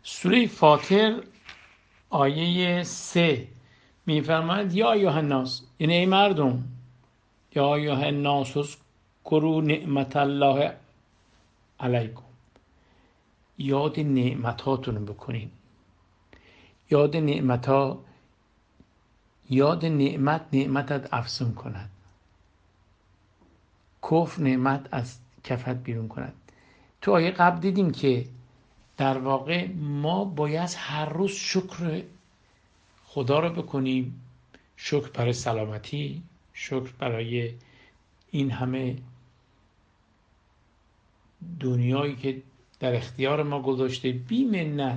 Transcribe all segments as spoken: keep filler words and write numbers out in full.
سوره فاطر آیه سه میفرماید یا ایها الناس، یعنی ای مردم، یا ایها الناس اذکروا نعمت الله علیکم، یاد نعمتاتون رو بکنین. یاد نعمتا، یاد نعمت نعمتت افزون کند، کفر نعمت از کفت بیرون کند. تو آیه قبل دیدیم که در واقع ما باید هر روز شکر خدا رو بکنیم، شکر برای سلامتی، شکر برای این همه دنیایی که در اختیار ما گذاشته، بی منت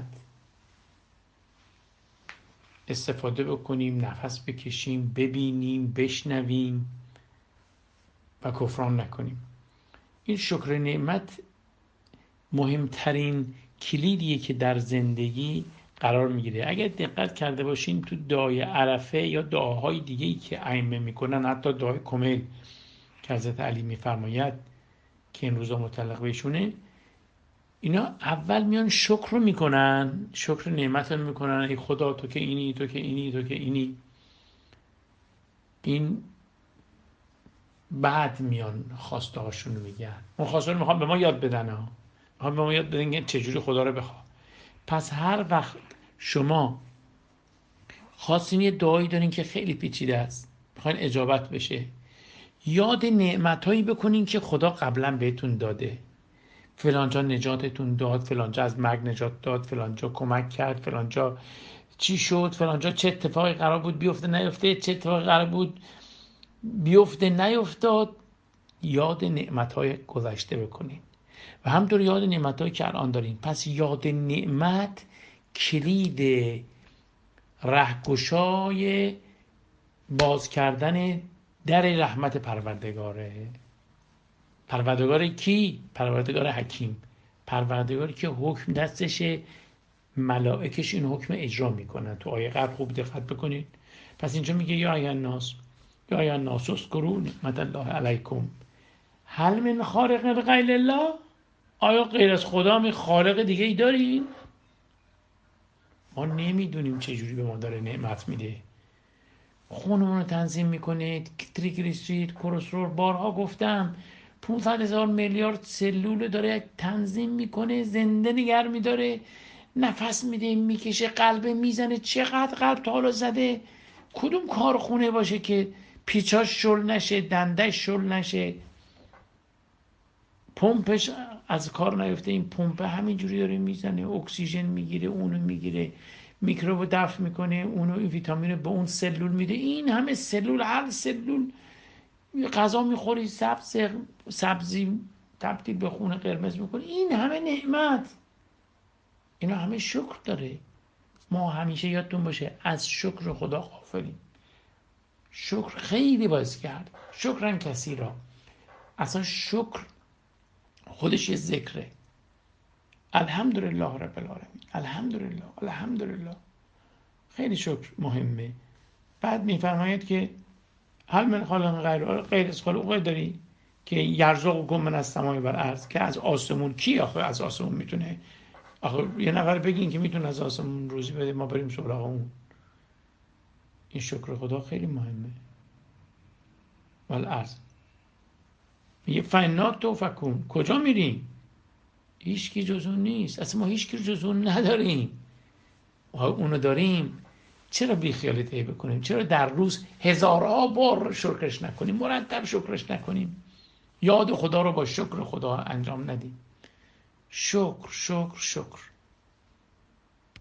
استفاده بکنیم، نفس بکشیم، ببینیم، بشنویم و کفران نکنیم. این شکر نعمت مهمترین کلیدیه که در زندگی قرار میگیره. اگر دقت کرده باشین تو دعای عرفه یا دعاهای دیگه‌ای که ائمه میکنن، حتی دعای کمیل که حضرت علی میفرماید که این روزا متعلق بهشونه، اینا اول میان شکر رو میکنن، شکر نعمت رو میکنن، ای خدا تو که اینی، تو که اینی، تو که اینی. این بعد میان خواسته هاشون رو میگن. اون خواسته رو میخوان به ما یاد بدن ها، میخوان به ما یاد بدن که چجوری خدا رو بخوا. پس هر وقت شما خواستین یه دعایی دارین که خیلی پیچیده است، میخواین اجابت بشه، یاد نعمتایی بکنین که خدا قبلا بهتون داده. فلانجا نجاتتون داد، فلانجا از مرگ نجات داد، فلانجا کمک کرد، فلانجا چی شد، فلانجا چه اتفاقی قرار بود بیفته نیفته، چه اتفاقی قرار بود بیفته نیفتاد. یاد نعمتهای گذشته بکنین و همطور یاد نعمتهایی که الان دارین. پس یاد نعمت کلید رهگشای باز کردن در رحمت پروردگاره. پروردگار کی؟ پروردگار حکیم، پروردگاری که حکم دستشه، ملائکش این حکم اجرا میکنن. تو آیه قبل خوب دقت بکنید. پس اینجا میگه یا ایها الناس، یا ایها الناس اذکروا نعمت الله علیکم هل من خالق غیر الله، آیا غیر از خدا می خالق دیگه ای دارین؟ ما نمیدونیم چجوری به ما داره نعمت میده. خونمون رو تنظیم میکنه، تریگلیسیرید، کلسترول، بارها گفتم پانصد هزار میلیارد سلول داره تنظیم میکنه، زنده نگر میداره، نفس میده، میکشه، قلب میزنه. چقدر قلب تا حالا زده؟ کدوم کارخونه باشه که پیچاش شل نشه، دندش شل نشه، پمپش از کار نیفته؟ این پمپ همینجوری داره میزنه، اکسیژن میگیره، اونو میگیره، میکروب دفع میکنه، اونو این ویتامین به اون سلول میده. این همه سلول، هر سلول غذا میخوری، سبز سبزی تبدیل به خون قرمز میکنه، این همه نعمت، اینا همه شکر داره. ما همیشه یادتون باشه از شکر خدا غافلیم. شکر خیلی باید کرد، شکرن کسی را. اصلا شکر خودش یه ذکره. الحمدلله رب العالمین، الحمدلله، الحمدلله. خیلی شکر مهمه. بعد میفرماید که هل من خالق غیر غیر از خالق داری که یرزقکم من السماء والارض، که از آسمون کی آخه از آسمون میتونه؟ آخه یه نفر بگین که میتونه از آسمون روزی بده ما بریم سراغ اون. این شکر خدا خیلی مهمه. والارض میگه فینات تو فکون، کجا میریم؟ هیچ کی جز اون نیست، اصلا ما هیچ کی جز اون نداریم. اونو داریم، چرا بیخیالیتی بکنیم؟ چرا در روز هزارها بار شکرش نکنیم، مرتب شکرش نکنیم، یاد خدا رو با شکر خدا انجام ندیم؟ شکر شکر شکر.